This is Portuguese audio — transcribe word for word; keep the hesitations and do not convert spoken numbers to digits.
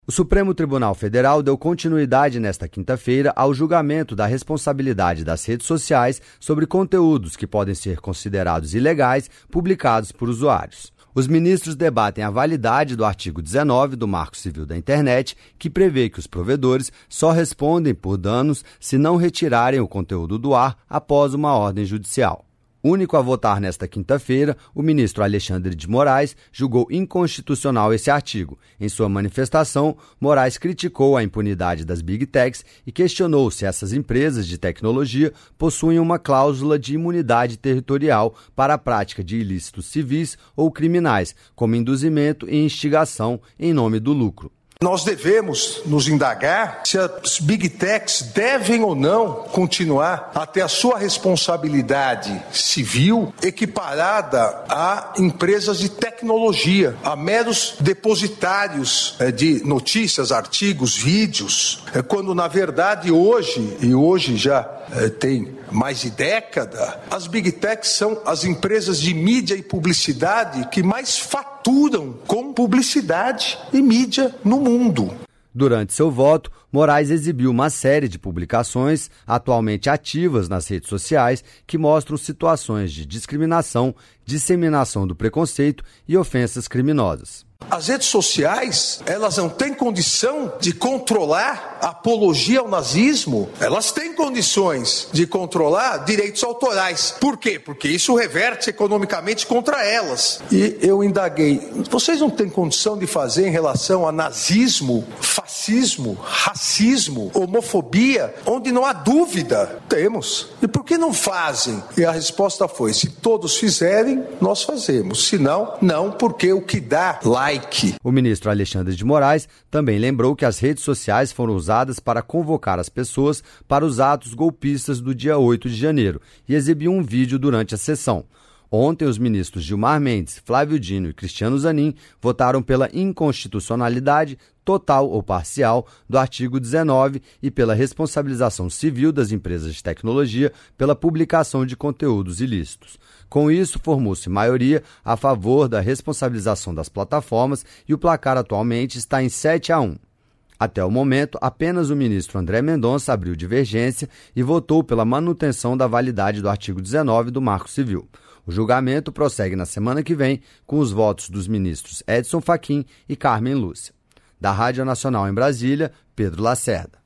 O Supremo Tribunal Federal deu continuidade nesta quinta-feira ao julgamento da responsabilidade das redes sociais sobre conteúdos que podem ser considerados ilegais publicados por usuários. Os ministros debatem a validade do artigo dezenove do Marco Civil da Internet, que prevê que os provedores só respondem por danos se não retirarem o conteúdo do ar após uma ordem judicial. Único a votar nesta quinta-feira, o ministro Alexandre de Moraes julgou inconstitucional esse artigo. Em sua manifestação, Moraes criticou a impunidade das Big Techs e questionou se essas empresas de tecnologia possuem uma cláusula de imunidade territorial para a prática de ilícitos civis ou criminais, como induzimento e instigação em nome do lucro. Nós devemos nos indagar se as Big Techs devem ou não continuar a ter a sua responsabilidade civil equiparada a empresas de tecnologia, a meros depositários de notícias, artigos, vídeos, quando na verdade hoje, e hoje já tem mais de década, as Big Techs são as empresas de mídia e publicidade que mais faturam com publicidade e mídia no mundo. Durante seu voto, Moraes exibiu uma série de publicações atualmente ativas nas redes sociais que mostram situações de discriminação, disseminação do preconceito e ofensas criminosas. As redes sociais, elas não têm condição de controlar a apologia ao nazismo. Elas têm condições de controlar direitos autorais. Por quê? Porque isso reverte economicamente contra elas. E eu indaguei, vocês não têm condição de fazer em relação a nazismo, fascismo, racismo, homofobia, onde não há dúvida? Temos. E por que não fazem? E a resposta foi, se todos fizerem, nós fazemos. Se não, não, porque o que dá like. O ministro Alexandre de Moraes também lembrou que as redes sociais foram usadas para convocar as pessoas para os atos golpistas do dia oito de janeiro e exibiu um vídeo durante a sessão. Ontem, os ministros Gilmar Mendes, Flávio Dino e Cristiano Zanin votaram pela inconstitucionalidade total ou parcial do artigo dezenove e pela responsabilização civil das empresas de tecnologia pela publicação de conteúdos ilícitos. Com isso, formou-se maioria a favor da responsabilização das plataformas e o placar atualmente está em sete a um. Até o momento, apenas o ministro André Mendonça abriu divergência e votou pela manutenção da validade do artigo dezenove do Marco Civil. O julgamento prossegue na semana que vem com os votos dos ministros Edson Fachin e Carmen Lúcia. Da Rádio Nacional em Brasília, Pedro Lacerda.